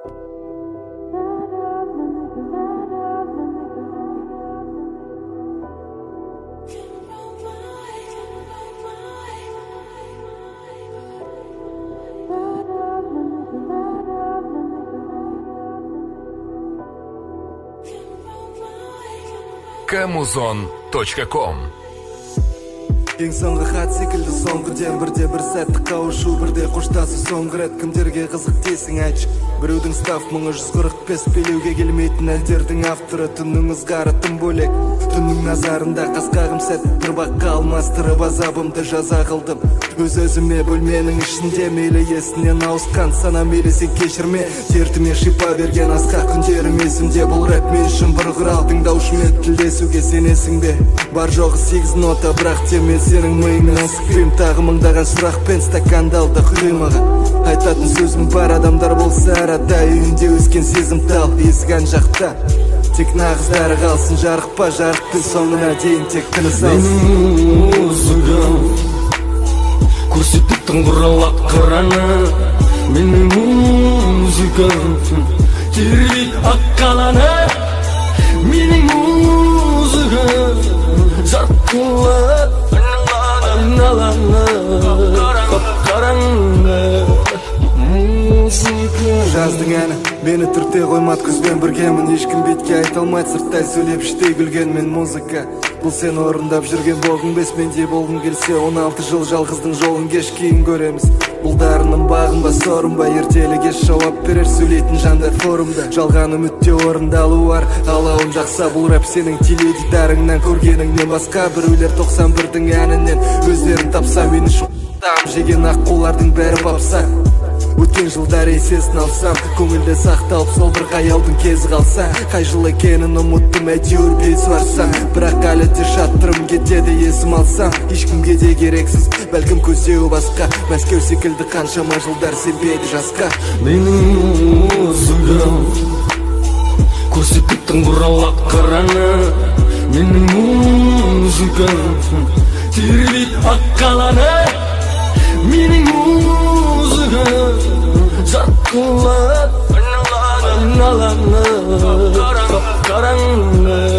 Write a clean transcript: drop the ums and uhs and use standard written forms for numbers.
Kamuzon.com Ең соңғы хат секілді соңғыден бірде бір сәтті қауышу, бірде қоштасу соңғы рет кімдерге қызық дейсің айтшы. Біреудің став 145 белеуге келмейтін әндердің авторы. Түннің ызғары тым бөлек, түннің назарында қасқағым сәтті бір баққа алмастырып азабымды жаза қылдым. Өз-өзіме бөлменің ішінде мейлі есінен ауысқан сана мейлі сен кешірме. Дертіме шипа берген асқақ күндерім есімде. Бұл рэп мен үшін бір құрал, тыңдаушымен тілдесуге сенесің бе? Бар жоғы 8 нота, бірақ теме сенің миыңнан сықпейм. Тағы мыңдаған сұрақпен стаканды алда құймаған. Айтатын сөзім бар адамдар болса арада, үйінде өскен сезім тал есіған жақта. Тек нағыздары қалсын, жарық па жарықпен соңына дейін тек тыныс алсын. Менің музыкам көрсетіп тұңғыралап қыраны, менің музыкам тербейді ақ қаланы. Менің музыкам жарқылап айналаны, қап-қараңғы музыка. Жаздың әні мені түрте қоймат, күзбен біргемін. Ешкім бетке айта алмайды, сырттай сөйлеп іштей күлген мен музыка. Бұл сен орындап жүрген болғың бес, менде болғың келсе 16 жыл жалғыздың жолын кеш кейін көреміз. Бұл дарыным бағын ба сорын ба, ертелі кеш жауап берер сөйлейтін жандар форумда. Жалған үмітте орындалу бар, алауын жақса. Бұл рэп сенің теледидарыңнан көргеніңнен басқа. Біреулер 91-дің әнінен өздерін тапса, мені шоқтам жеген аққулардың бәрі бапса. Өткен жылдар есесін алсам, көңілде сақталып сол бір қаялдың кезі қалса. Қай жыл екенін ұмыттым, әйтеуір бес барсам. Бірақ әлі де шаттырым кетеді есім алсам. Ешкімге де керексіз, бәлкім көздеу басқа. Мәскеу секілді қаншама жылдар сенбеді жасқа. Менің музыкам көрсетіп тұңғыралап қыраны, менің музыкам тербейді ақ қаланы. Менің музыкам жарқылап айналаны, қап-қараңғы